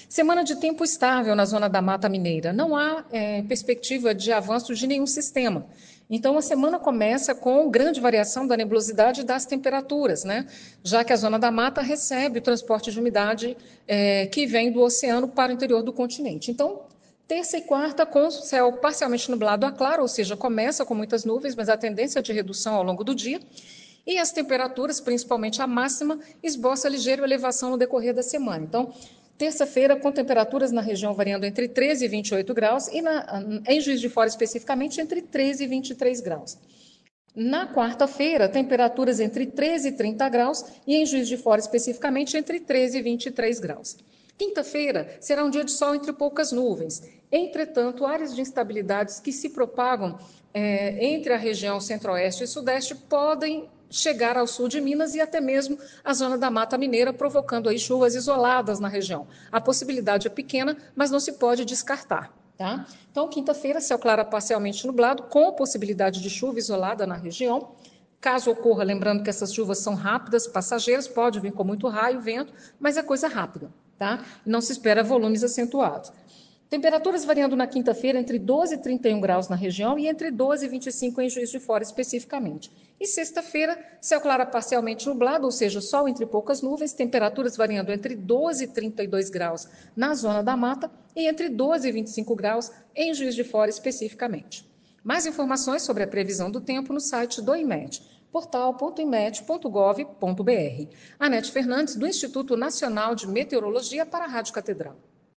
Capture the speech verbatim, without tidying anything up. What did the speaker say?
Semana de tempo estável na zona da Mata Mineira. Não há é, perspectiva de avanço de nenhum sistema. Então, a semana começa com grande variação da nebulosidade e das temperaturas, né? Já que a zona da mata recebe o transporte de umidade é, que vem do oceano para o interior do continente. Então, terça e quarta com o céu parcialmente nublado a claro, ou seja, começa com muitas nuvens, mas a tendência é de redução ao longo do dia. E as temperaturas, principalmente a máxima, esboça ligeira elevação no decorrer da semana. Então, terça-feira, com temperaturas na região variando entre treze e vinte e oito graus, e na, em Juiz de Fora, especificamente, entre treze e vinte e três graus. Na quarta-feira, temperaturas entre treze e trinta graus, e em Juiz de Fora, especificamente, entre treze e vinte e três graus. Quinta-feira será um dia de sol entre poucas nuvens. Entretanto, áreas de instabilidades que se propagam é, entre a região centro-oeste e sudeste podem chegar ao sul de Minas e até mesmo a zona da Mata Mineira, provocando aí chuvas isoladas na região. A possibilidade é pequena, mas não se pode descartar. Tá? Então, quinta-feira, céu claro parcialmente nublado, com possibilidade de chuva isolada na região. Caso ocorra, lembrando que essas chuvas são rápidas, passageiras, pode vir com muito raio, vento, mas é coisa rápida. Tá? Não se espera volumes acentuados. Temperaturas variando na quinta-feira entre doze e trinta e um graus na região e entre doze e vinte e cinco em Juiz de Fora especificamente. E sexta-feira, céu claro parcialmente nublado, ou seja, sol entre poucas nuvens, temperaturas variando entre doze e trinta e dois graus na zona da mata e entre doze e vinte e cinco graus em Juiz de Fora especificamente. Mais informações sobre a previsão do tempo no site do IMET, portal ponto imet ponto gov ponto br. Anete Fernandes, do Instituto Nacional de Meteorologia, para a Rádio Catedral.